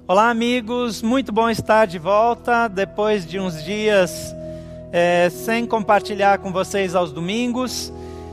Olá, amigos, muito bom estar de volta depois de uns dias sem compartilhar com vocês aos domingos,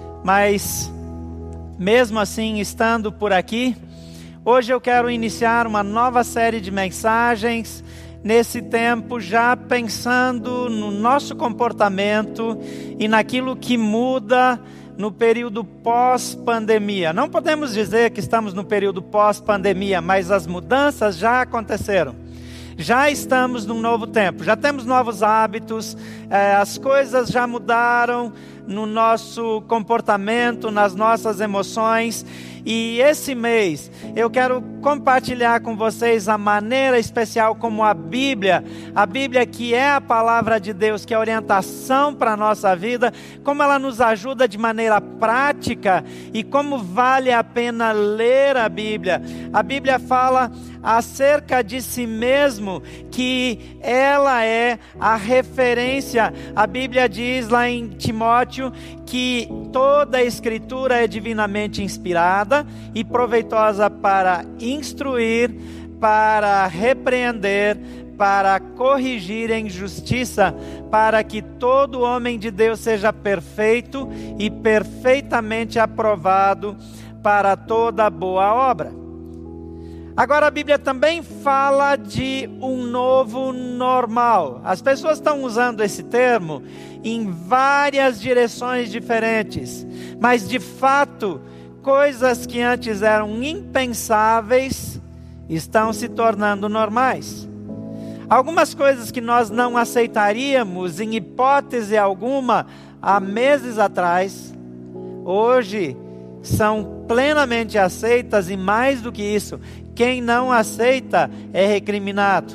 mas mesmo assim estando por aqui, hoje eu quero iniciar uma nova série de mensagens nesse tempo, já pensando no nosso comportamento e naquilo que muda no período pós-pandemia. Não podemos dizer que estamos no período pós-pandemia, mas as mudanças já aconteceram. Já estamos num novo tempo, já temos novos hábitos, as coisas já mudaram no nosso comportamento, nas nossas emoções. E esse mês eu quero compartilhar com vocês a maneira especial como a Bíblia que é a palavra de Deus, que é a orientação para a nossa vida, como ela nos ajuda de maneira prática e como vale a pena ler a Bíblia. A Bíblia fala acerca de si mesmo, que ela é a referência. A Bíblia diz lá em Timóteo que toda a Escritura é divinamente inspirada e proveitosa para instruir, para repreender, para corrigir em justiça, para que todo homem de Deus seja perfeito e perfeitamente aprovado para toda boa obra. Agora a Bíblia também fala de um novo normal. As pessoas estão usando esse termo em várias direções diferentes, mas de fato, coisas que antes eram impensáveis estão se tornando normais. Algumas coisas que nós não aceitaríamos em hipótese alguma há meses atrás, hoje são plenamente aceitas, e mais do que isso, quem não aceita é recriminado.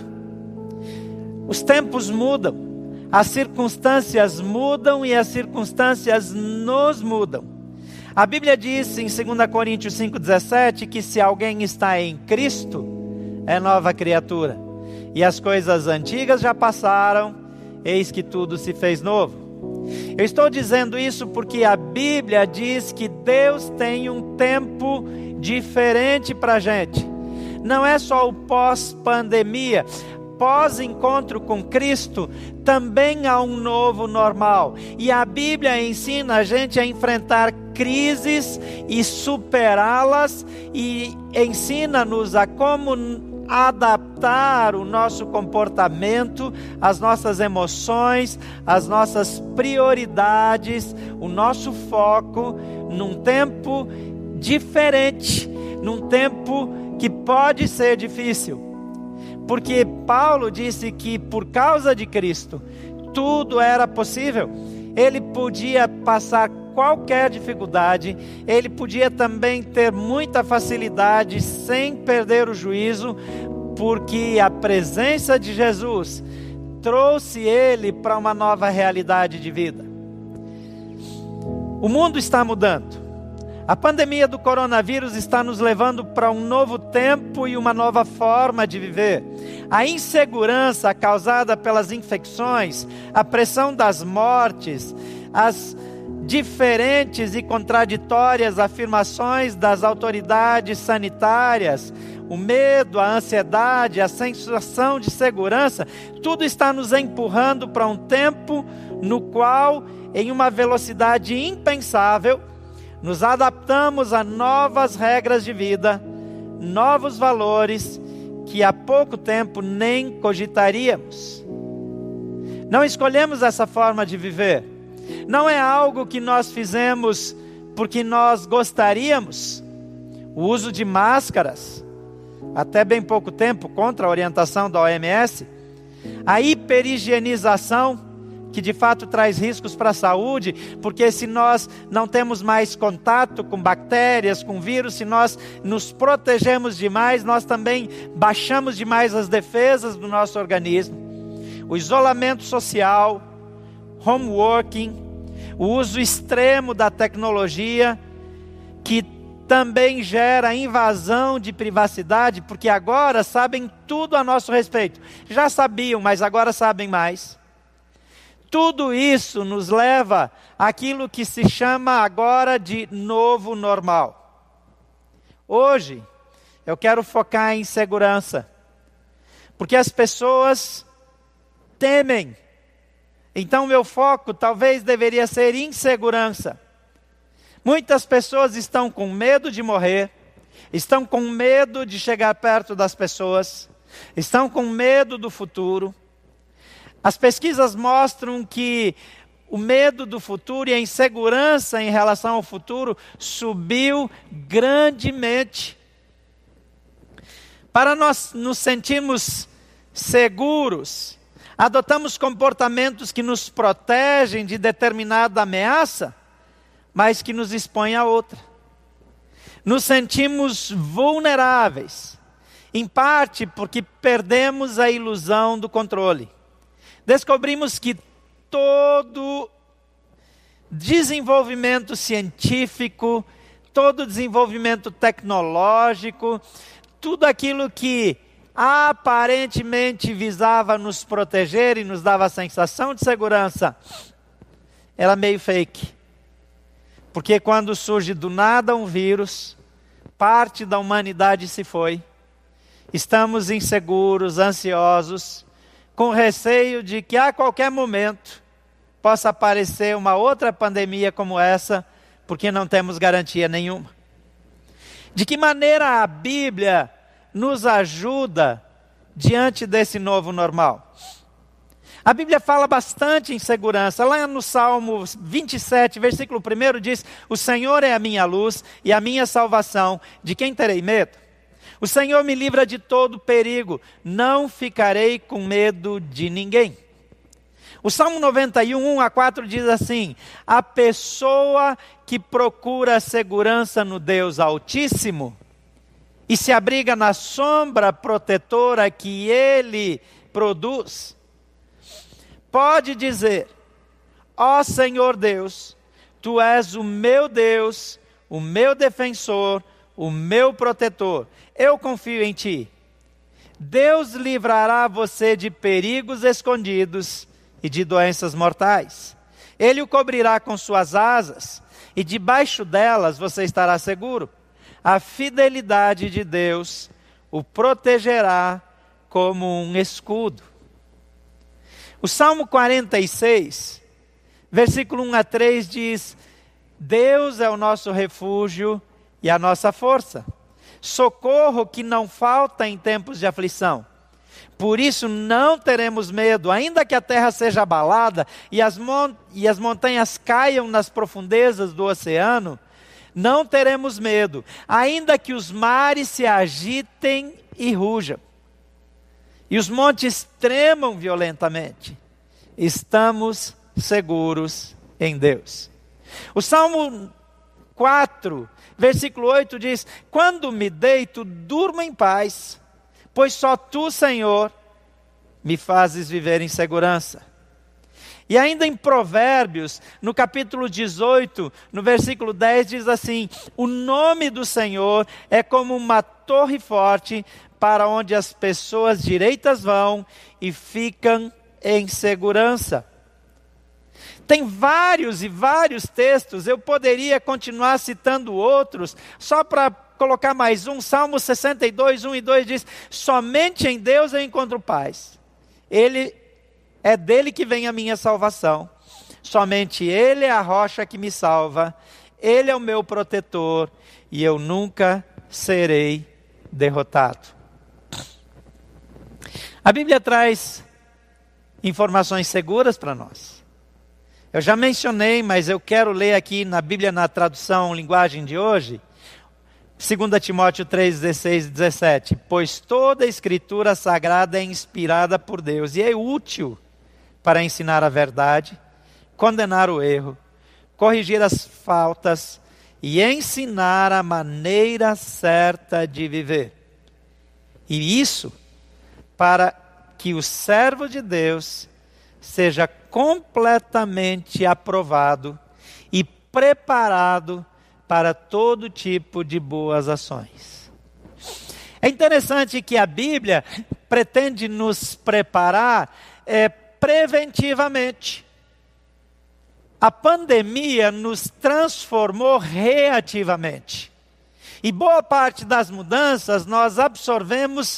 Os tempos mudam, as circunstâncias mudam e as circunstâncias nos mudam. A Bíblia diz em 2 Coríntios 5,17 que se alguém está em Cristo, é nova criatura. E as coisas antigas já passaram, eis que tudo se fez novo. Eu estou dizendo isso porque a Bíblia diz que Deus tem um tempo diferente para a gente. Não é só o pós-pandemia. Pós-encontro com Cristo, também há um novo normal. E a Bíblia ensina a gente a enfrentar crises e superá-las, e ensina-nos a como adaptar o nosso comportamento, as nossas emoções, as nossas prioridades, o nosso foco num tempo diferente, num tempo que pode ser difícil. Porque Paulo disse que por causa de Cristo, tudo era possível. Ele podia passar qualquer dificuldade, ele podia também ter muita facilidade sem perder o juízo, porque a presença de Jesus trouxe ele para uma nova realidade de vida. O mundo está mudando. A pandemia do coronavírus está nos levando para um novo tempo e uma nova forma de viver. A insegurança causada pelas infecções, a pressão das mortes, as diferentes e contraditórias afirmações das autoridades sanitárias, o medo, a ansiedade, a sensação de segurança, tudo está nos empurrando para um tempo no qual, em uma velocidade impensável, nos adaptamos a novas regras de vida, novos valores que há pouco tempo nem cogitaríamos. Não escolhemos essa forma de viver. Não é algo que nós fizemos porque nós gostaríamos. O uso de máscaras, até bem pouco tempo, contra a orientação da OMS. A hiperigienização, que de fato traz riscos para a saúde, porque se nós não temos mais contato com bactérias, com vírus, se nós nos protegemos demais, nós também baixamos demais as defesas do nosso organismo. O isolamento social, homeworking, o uso extremo da tecnologia, que também gera invasão de privacidade, porque agora sabem tudo a nosso respeito. Já sabiam, mas agora sabem mais. Tudo isso nos leva àquilo que se chama agora de novo normal. Hoje, eu quero focar em segurança. Porque as pessoas temem. Então meu foco talvez deveria ser insegurança. Muitas pessoas estão com medo de morrer, estão com medo de chegar perto das pessoas, estão com medo do futuro. As pesquisas mostram que o medo do futuro e a insegurança em relação ao futuro subiu grandemente. Para nós nos sentirmos seguros, adotamos comportamentos que nos protegem de determinada ameaça, mas que nos expõem a outra. Nos sentimos vulneráveis, em parte porque perdemos a ilusão do controle. Descobrimos que todo desenvolvimento científico, todo desenvolvimento tecnológico, tudo aquilo que aparentemente visava nos proteger e nos dava a sensação de segurança, era meio fake. Porque quando surge do nada um vírus, parte da humanidade se foi. Estamos inseguros, ansiosos, com receio de que a qualquer momento possa aparecer uma outra pandemia como essa, porque não temos garantia nenhuma. De que maneira a Bíblia nos ajuda diante desse novo normal? A Bíblia fala bastante em segurança. Lá no Salmo 27, versículo 1 diz: o Senhor é a minha luz e a minha salvação, de quem terei medo? O Senhor me livra de todo perigo, não ficarei com medo de ninguém. O Salmo 91, 1-4 diz assim: a pessoa que procura segurança no Deus Altíssimo e se abriga na sombra protetora que Ele produz, pode dizer: ó Senhor Deus, Tu és o meu Deus, o meu defensor, o meu protetor. Eu confio em Ti. Deus livrará você de perigos escondidos e de doenças mortais. Ele o cobrirá com suas asas e debaixo delas você estará seguro. A fidelidade de Deus o protegerá como um escudo. O Salmo 46, versículo 1-3 diz: Deus é o nosso refúgio e a nossa força, socorro que não falta em tempos de aflição. Por isso não teremos medo, ainda que a terra seja abalada e as montanhas caiam nas profundezas do oceano, não teremos medo, ainda que os mares se agitem e rujam, e os montes tremam violentamente. Estamos seguros em Deus. O Salmo 4, versículo 8 diz: quando me deito, durmo em paz, pois só Tu, Senhor, me fazes viver em segurança. E ainda em Provérbios, no capítulo 18, no versículo 10, diz assim: o nome do Senhor é como uma torre forte, para onde as pessoas direitas vão e ficam em segurança. Tem vários e vários textos, eu poderia continuar citando outros, só para colocar mais um. Salmo 62, 1 e 2 diz: somente em Deus eu encontro paz. É dele que vem a minha salvação. Somente Ele é a rocha que me salva. Ele é o meu protetor e eu nunca serei derrotado. A Bíblia traz informações seguras para nós. Eu já mencionei, mas eu quero ler aqui na Bíblia, na tradução linguagem de hoje, 2 Timóteo 3, 16 e 17. Pois toda a escritura sagrada é inspirada por Deus e é útil para ensinar a verdade, condenar o erro, corrigir as faltas e ensinar a maneira certa de viver. E isso para que o servo de Deus seja completamente aprovado e preparado para todo tipo de boas ações. É interessante que a Bíblia pretende nos preparar preventivamente. A pandemia nos transformou reativamente. E boa parte das mudanças nós absorvemos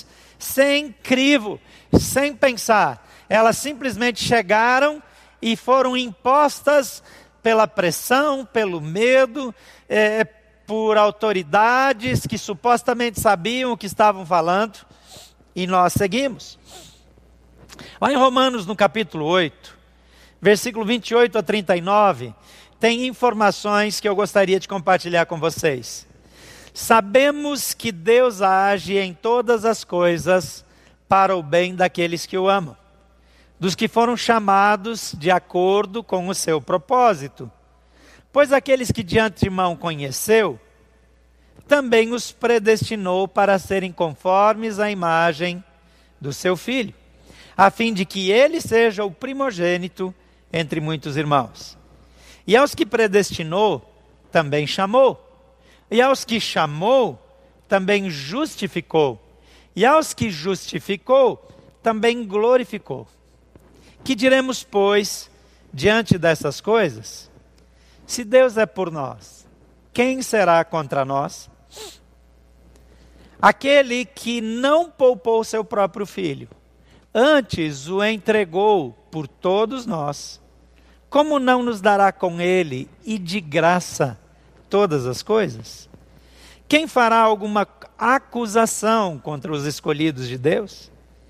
sem crivo, sem pensar. Elas simplesmente chegaram e foram impostas pela pressão, pelo medo, por autoridades que supostamente sabiam o que estavam falando, e nós seguimos. Lá em Romanos, no capítulo 8, versículo 28 a 39, tem informações que eu gostaria de compartilhar com vocês. Sabemos que Deus age em todas as coisas para o bem daqueles que o amam, dos que foram chamados de acordo com o seu propósito. Pois aqueles que de antemão conheceu, também os predestinou para serem conformes à imagem do seu Filho, a fim de que ele seja o primogênito entre muitos irmãos. E aos que predestinou, também chamou. E aos que chamou, também justificou. E aos que justificou, também glorificou. Que diremos, pois, diante dessas coisas? Se Deus é por nós, quem será contra nós? Aquele que não poupou seu próprio filho, antes o entregou por todos nós, como não nos dará com ele e de graça todas as coisas? Quem fará alguma acusação contra os escolhidos de Deus?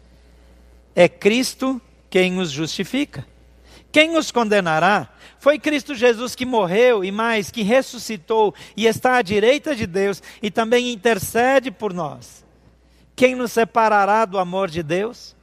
É Cristo quem os justifica. Quem os condenará? Foi Cristo Jesus que morreu e mais, que ressuscitou e está à direita de Deus e também intercede por nós. Quem nos separará do amor de Deus?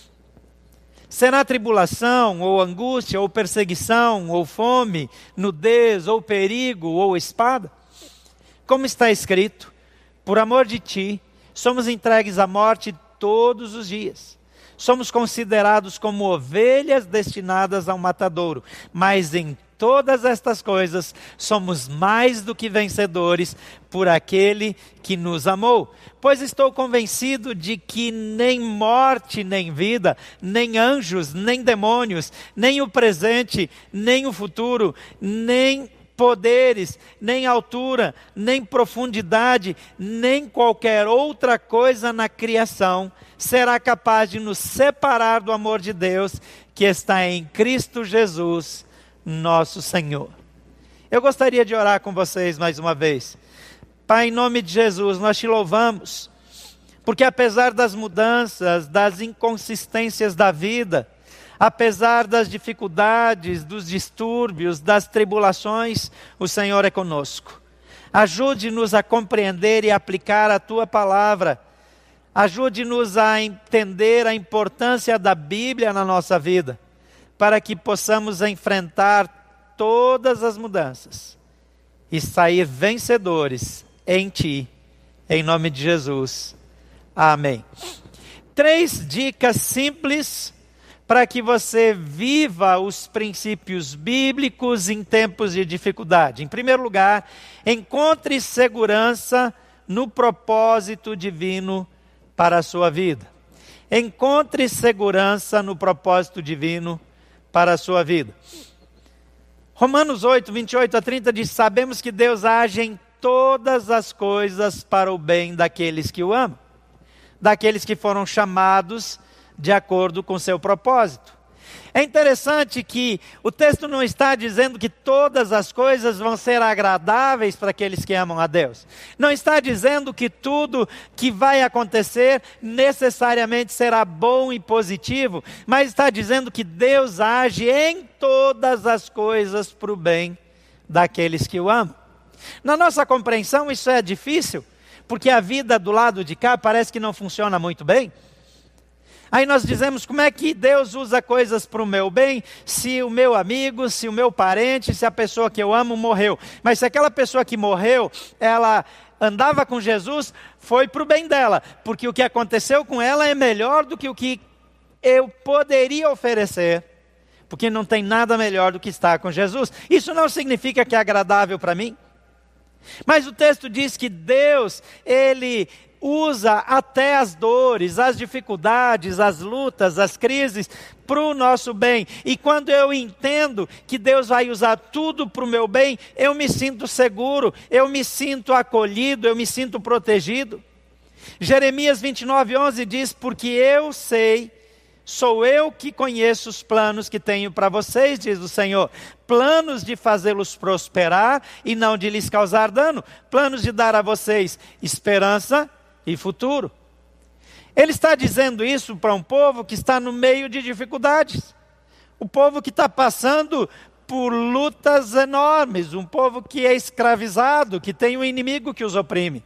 Será tribulação, ou angústia, ou perseguição, ou fome, nudez, ou perigo, ou espada? Como está escrito, por amor de ti, somos entregues à morte todos os dias. Somos considerados como ovelhas destinadas ao matadouro, mas em todas estas coisas somos mais do que vencedores por aquele que nos amou. Pois estou convencido de que nem morte, nem vida, nem anjos, nem demônios, nem o presente, nem o futuro, nem poderes, nem altura, nem profundidade, nem qualquer outra coisa na criação será capaz de nos separar do amor de Deus que está em Cristo Jesus, nosso Senhor. Eu gostaria de orar com vocês mais uma vez. Pai, em nome de Jesus, nós te louvamos, porque apesar das mudanças, das inconsistências da vida, apesar das dificuldades, dos distúrbios, das tribulações, o Senhor é conosco. Ajude-nos a compreender e aplicar a Tua palavra. Ajude-nos a entender a importância da Bíblia na nossa vida, para que possamos enfrentar todas as mudanças e sair vencedores em Ti, em nome de Jesus. Amém. 3 dicas simples para que você viva os princípios bíblicos em tempos de dificuldade. Em primeiro lugar, encontre segurança no propósito divino para a sua vida. Encontre segurança no propósito divino para a sua vida. Romanos 8, 28 a 30 diz: sabemos que Deus age em todas as coisas para o bem daqueles que o amam, daqueles que foram chamados de acordo com seu propósito. É interessante que o texto não está dizendo que todas as coisas vão ser agradáveis para aqueles que amam a Deus. Não está dizendo que tudo que vai acontecer necessariamente será bom e positivo, mas está dizendo que Deus age em todas as coisas para o bem daqueles que o amam. Na nossa compreensão isso é difícil, porque a vida do lado de cá parece que não funciona muito bem. Aí nós dizemos, como é que Deus usa coisas para o meu bem, se o meu amigo, se o meu parente, se a pessoa que eu amo morreu. Mas se aquela pessoa que morreu, ela andava com Jesus, foi para o bem dela. Porque o que aconteceu com ela é melhor do que o que eu poderia oferecer. Porque não tem nada melhor do que estar com Jesus. Isso não significa que é agradável para mim. Mas o texto diz que Deus, Ele usa até as dores, as dificuldades, as lutas, as crises para o nosso bem. E quando eu entendo que Deus vai usar tudo para o meu bem, eu me sinto seguro, eu me sinto acolhido, eu me sinto protegido. Jeremias 29:11 diz: porque eu sei, sou eu que conheço os planos que tenho para vocês, diz o Senhor. Planos de fazê-los prosperar e não de lhes causar dano. Planos de dar a vocês esperança e futuro. Ele está dizendo isso para um povo que está no meio de dificuldades. O povo que está passando por lutas enormes. Um povo que é escravizado, que tem um inimigo que os oprime.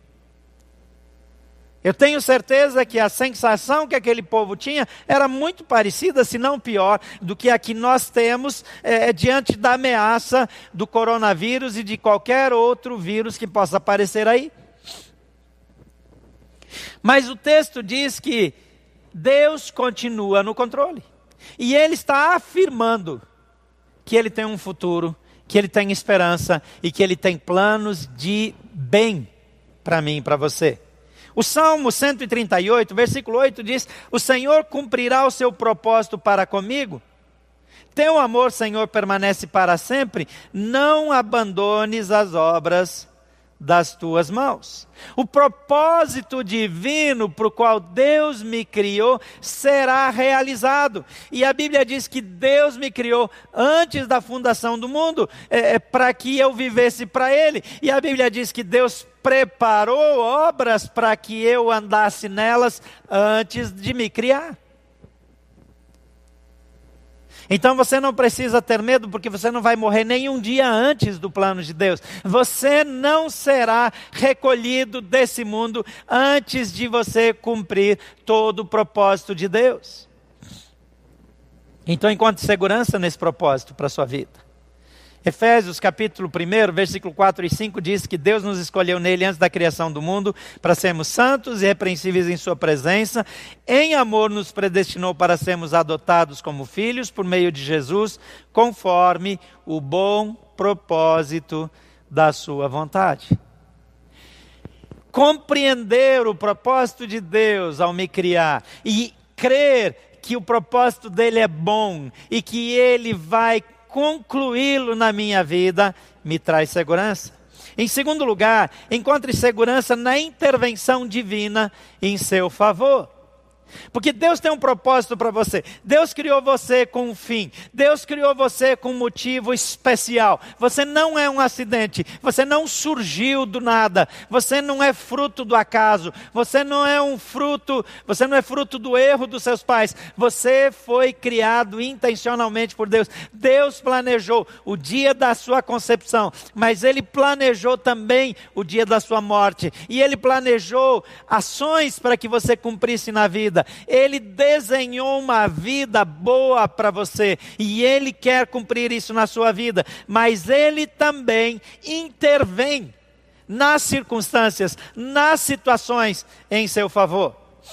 Eu tenho certeza que a sensação que aquele povo tinha era muito parecida, se não pior, do que a que nós temos diante da ameaça do coronavírus e de qualquer outro vírus que possa aparecer aí. Mas o texto diz que Deus continua no controle. E Ele está afirmando que Ele tem um futuro, que Ele tem esperança e que Ele tem planos de bem para mim e para você. O Salmo 138, versículo 8 diz: o Senhor cumprirá o seu propósito para comigo. Teu amor, Senhor, permanece para sempre. Não abandones as obras das tuas mãos. O propósito divino para o qual Deus me criou será realizado. E a Bíblia diz que Deus me criou antes da fundação do mundo, para que eu vivesse para Ele. E a Bíblia diz que Deus preparou obras para que eu andasse nelas antes de me criar. Então você não precisa ter medo, porque você não vai morrer nem um dia antes do plano de Deus. Você não será recolhido desse mundo antes de você cumprir todo o propósito de Deus. Então encontre segurança nesse propósito para a sua vida. Efésios capítulo 1, versículo 4 e 5 diz que Deus nos escolheu nele antes da criação do mundo para sermos santos e irrepreensíveis em sua presença. Em amor nos predestinou para sermos adotados como filhos por meio de Jesus, conforme o bom propósito da sua vontade. Compreender o propósito de Deus ao me criar e crer que o propósito dele é bom e que ele vai concluí-lo na minha vida, me traz segurança. Em segundo lugar, encontre segurança na intervenção divina em seu favor. Porque Deus tem um propósito para você. Deus criou você com um fim. Deus criou você com um motivo especial. Você não é um acidente. Você não surgiu do nada. Você não é fruto do acaso. Você não é fruto do erro dos seus pais. Você foi criado intencionalmente por Deus. Deus planejou o dia da sua concepção, mas Ele planejou também o dia da sua morte. E Ele planejou ações para que você cumprisse na vida. Ele desenhou uma vida boa para você e Ele quer cumprir isso na sua vida, mas Ele também intervém nas circunstâncias, nas situações em seu favor.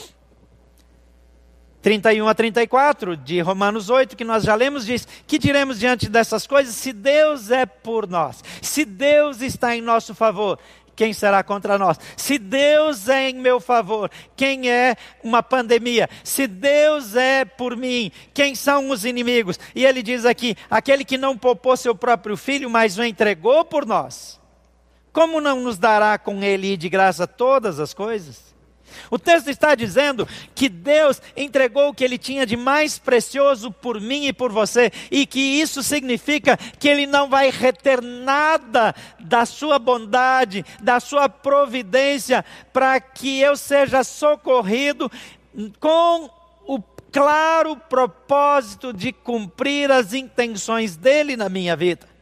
31 a 34 de Romanos 8, que nós já lemos, diz: que diremos diante dessas coisas? Se Deus é por nós, se Deus está em nosso favor, quem será contra nós? Se Deus é em meu favor, quem é uma pandemia? Se Deus é por mim, quem são os inimigos? E ele diz aqui: aquele que não poupou seu próprio filho, mas o entregou por nós, como não nos dará com ele de graça todas as coisas? O texto está dizendo que Deus entregou o que Ele tinha de mais precioso por mim e por você, e que isso significa que Ele não vai reter nada da sua bondade, da sua providência, para que eu seja socorrido com o claro propósito de cumprir as intenções dEle na minha vida.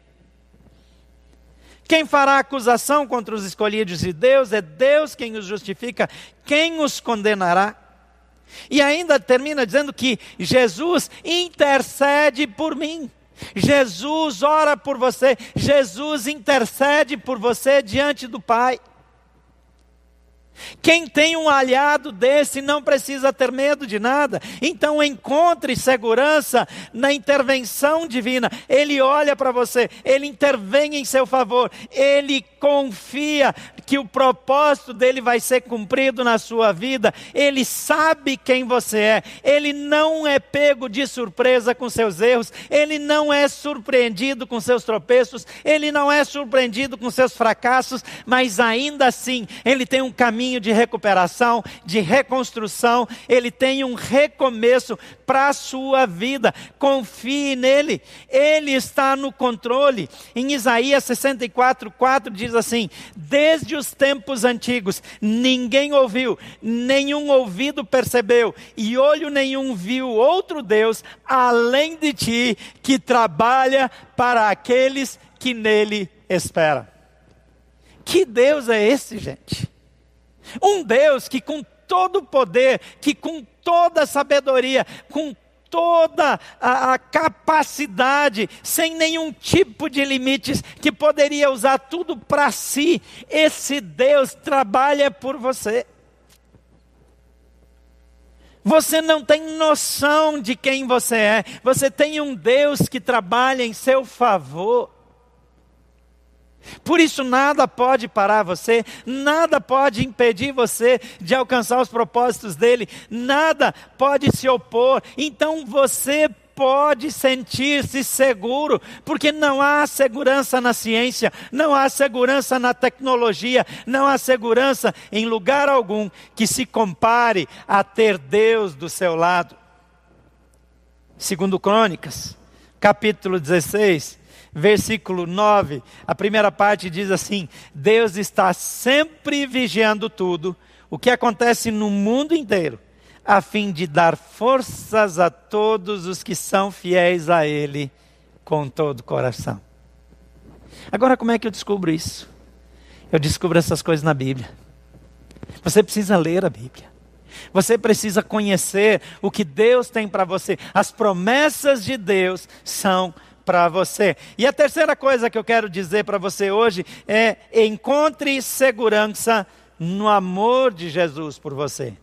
Quem fará acusação contra os escolhidos de Deus? É Deus quem os justifica. Quem os condenará? E ainda termina dizendo que Jesus intercede por mim. Jesus ora por você. Jesus intercede por você diante do Pai. Quem tem um aliado desse não precisa ter medo de nada. Então encontre segurança na intervenção divina. Ele olha para você, Ele intervém em seu favor, Ele confia que o propósito dele vai ser cumprido na sua vida. Ele sabe quem você é. Ele não é pego de surpresa com seus erros. Ele não é surpreendido com seus tropeços. Ele não é surpreendido com seus fracassos. Mas ainda assim, ele tem um caminho de recuperação, de reconstrução. Ele tem um recomeço para a sua vida. Confie nele. Ele está no controle. Em Isaías 64:4 diz assim: desde os tempos antigos ninguém ouviu, nenhum ouvido percebeu e olho nenhum viu outro Deus além de ti, que trabalha para aqueles que nele esperam. Que Deus é esse, gente? Um Deus que com todo o poder, que com toda a sabedoria, com toda a capacidade, sem nenhum tipo de limites, que poderia usar tudo para si, esse Deus trabalha por você. Você não tem noção de quem você é. Você tem um Deus que trabalha em seu favor. Por isso nada pode parar você, nada pode impedir você de alcançar os propósitos dele, nada pode se opor. Então você pode sentir-se seguro, porque não há segurança na ciência, não há segurança na tecnologia, não há segurança em lugar algum que se compare a ter Deus do seu lado. Segundo Crônicas, capítulo 16, versículo 9, a primeira parte diz assim: Deus está sempre vigiando tudo o que acontece no mundo inteiro, a fim de dar forças a todos os que são fiéis a Ele com todo o coração. Agora, como é que eu descubro isso? Eu descubro essas coisas na Bíblia. Você precisa ler a Bíblia. Você precisa conhecer o que Deus tem para você. As promessas de Deus são para você. E a terceira coisa que eu quero dizer para você hoje é: encontre segurança no amor de Jesus por você.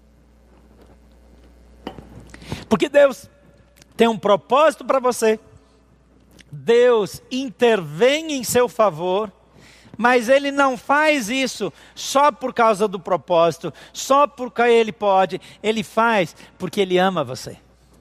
Porque Deus tem um propósito para você. Deus intervém em seu favor, mas Ele não faz isso só por causa do propósito, só porque Ele pode. Ele faz porque Ele ama você.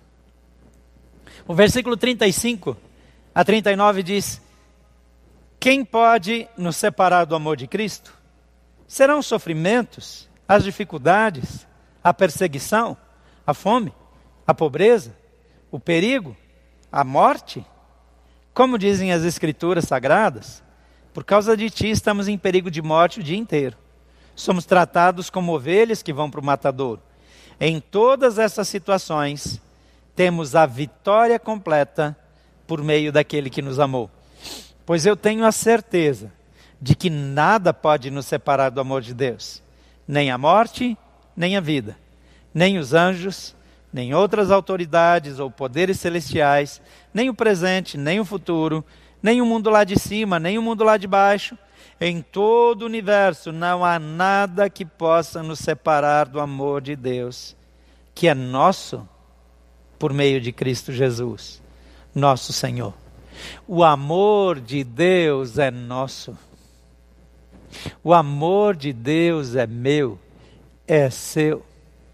O versículo 35 a 39 diz: quem pode nos separar do amor de Cristo? Serão os sofrimentos, as dificuldades, a perseguição, a fome, a pobreza, o perigo, a morte? Como dizem as Escrituras Sagradas, por causa de ti estamos em perigo de morte o dia inteiro. Somos tratados como ovelhas que vão para o matadouro. Em todas essas situações, temos a vitória completa por meio daquele que nos amou. Pois eu tenho a certeza de que nada pode nos separar do amor de Deus. Nem a morte, nem a vida, nem os anjos, nem outras autoridades ou poderes celestiais, nem o presente, nem o futuro, nem o mundo lá de cima, nem o mundo lá de baixo. Em todo o universo não há nada que possa nos separar do amor de Deus, que é nosso por meio de Cristo Jesus, nosso Senhor. O amor de Deus é nosso. O amor de Deus é meu, é seu.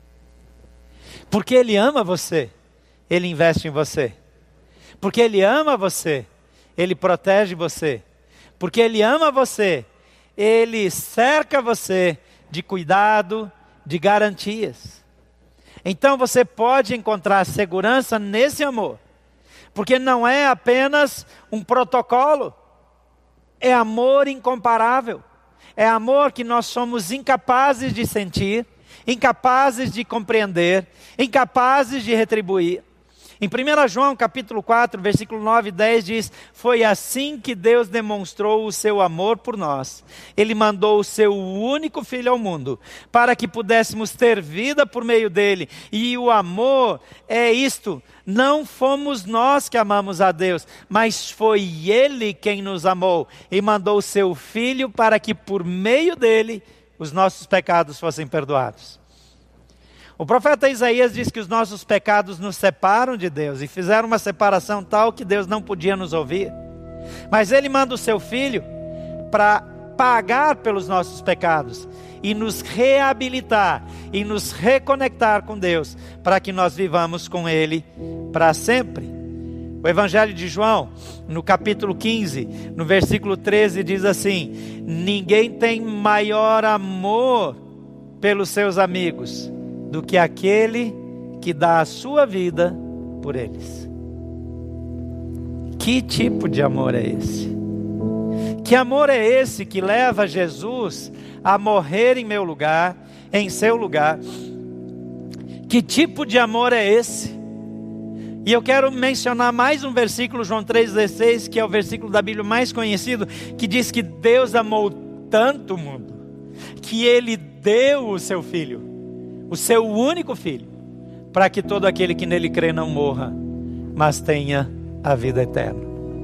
Porque Ele ama você, Ele investe em você. Porque Ele ama você, Ele protege você. Porque Ele ama você, Ele cerca você de cuidado, de garantias. Então você pode encontrar segurança nesse amor. Porque não é apenas um protocolo, é amor incomparável. É amor que nós somos incapazes de sentir, incapazes de compreender, incapazes de retribuir. Em 1 João capítulo 4, versículo 9 e 10 diz: foi assim que Deus demonstrou o seu amor por nós. Ele mandou o seu único Filho ao mundo, para que pudéssemos ter vida por meio dele. E o amor é isto: não fomos nós que amamos a Deus, mas foi Ele quem nos amou e mandou o seu Filho para que por meio dele os nossos pecados fossem perdoados. O profeta Isaías diz que os nossos pecados nos separam de Deus e fizeram uma separação tal que Deus não podia nos ouvir. Mas Ele manda o seu Filho para pagar pelos nossos pecados e nos reabilitar e nos reconectar com Deus, para que nós vivamos com Ele para sempre. O Evangelho de João, no capítulo 15, no versículo 13, diz assim: ninguém tem maior amor pelos seus amigos do que aquele que dá a sua vida por eles. Que tipo de amor é esse? Que amor é esse que leva Jesus a morrer em meu lugar, em seu lugar? Que tipo de amor é esse? E eu quero mencionar mais um versículo, João 3,16, que é o versículo da Bíblia mais conhecido, que diz que Deus amou tanto o mundo, que Ele deu o seu Filho, o seu único Filho, para que todo aquele que nele crê não morra, mas tenha a vida eterna.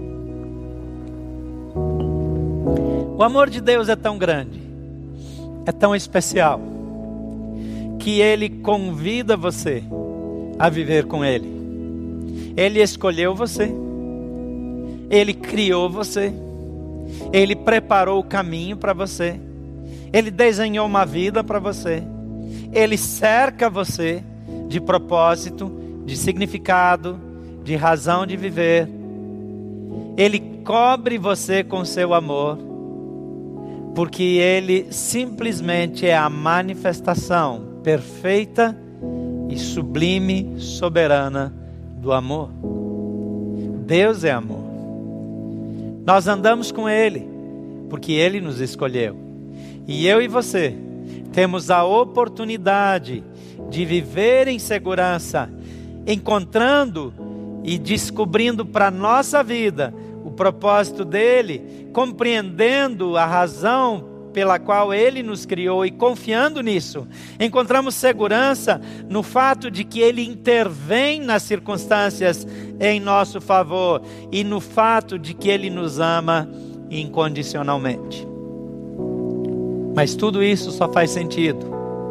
O amor de Deus é tão grande, é tão especial, que Ele convida você a viver com Ele. Ele escolheu você, Ele criou você, Ele preparou o caminho para você, Ele desenhou uma vida para você, Ele cerca você de propósito, de significado, de razão de viver. Ele cobre você com seu amor, porque Ele simplesmente é a manifestação perfeita e sublime, soberana do amor. Deus é amor. Nós andamos com Ele porque Ele nos escolheu. E eu e você temos a oportunidade de viver em segurança, encontrando e descobrindo para a nossa vida o propósito dEle, compreendendo a razão pela qual Ele nos criou e confiando nisso. Encontramos segurança no fato de que Ele intervém nas circunstâncias em nosso favor e no fato de que Ele nos ama incondicionalmente. Mas tudo isso só faz sentido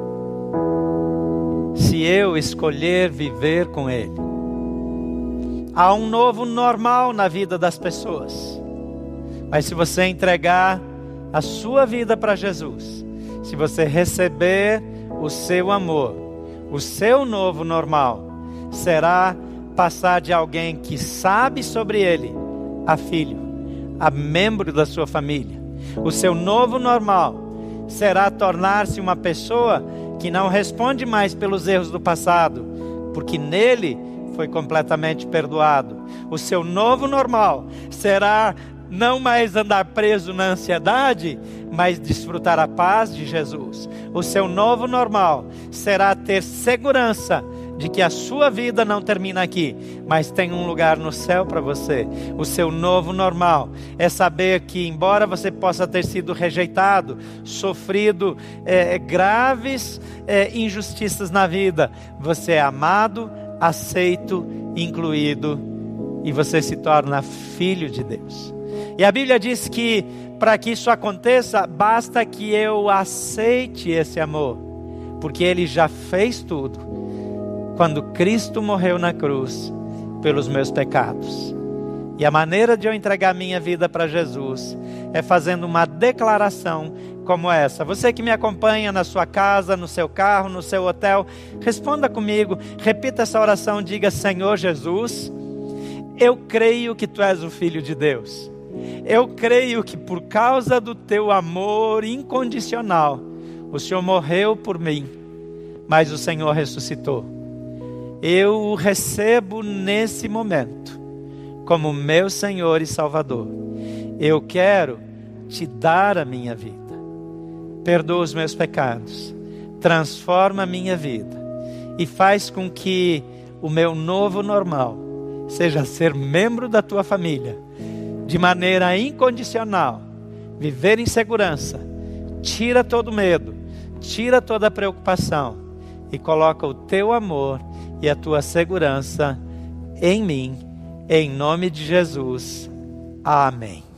se eu escolher viver com Ele. Há um novo normal na vida das pessoas, mas se você entregar a sua vida para Jesus, se você receber o seu amor, o seu novo normal será passar de alguém que sabe sobre Ele a filho, a membro da sua família. O seu novo normal será tornar-se uma pessoa que não responde mais pelos erros do passado, porque nele foi completamente perdoado. O seu novo normal será não mais andar preso na ansiedade, mas desfrutar a paz de Jesus. O seu novo normal será ter segurança de que a sua vida não termina aqui, mas tem um lugar no céu para você. O seu novo normal é saber que, embora você possa ter sido rejeitado, sofrido graves injustiças na vida, você é amado, aceito, incluído, e você se torna filho de Deus. E a Bíblia diz que para que isso aconteça, basta que eu aceite esse amor, porque Ele já fez tudo quando Cristo morreu na cruz pelos meus pecados. E a maneira de eu entregar minha vida para Jesus é fazendo uma declaração como essa. Você que me acompanha na sua casa, no seu carro, no seu hotel, responda comigo, repita essa oração, diga: Senhor Jesus, eu creio que Tu és o Filho de Deus. Eu creio que por causa do Teu amor incondicional, o Senhor morreu por mim, mas o Senhor ressuscitou. Eu o recebo nesse momento como meu Senhor e Salvador. Eu quero Te dar a minha vida. Perdoa os meus pecados, transforma a minha vida e faz com que o meu novo normal seja ser membro da Tua família, de maneira incondicional, viver em segurança. Tira todo medo, tira toda preocupação e coloca o Teu amor e a Tua segurança em mim, em nome de Jesus. Amém.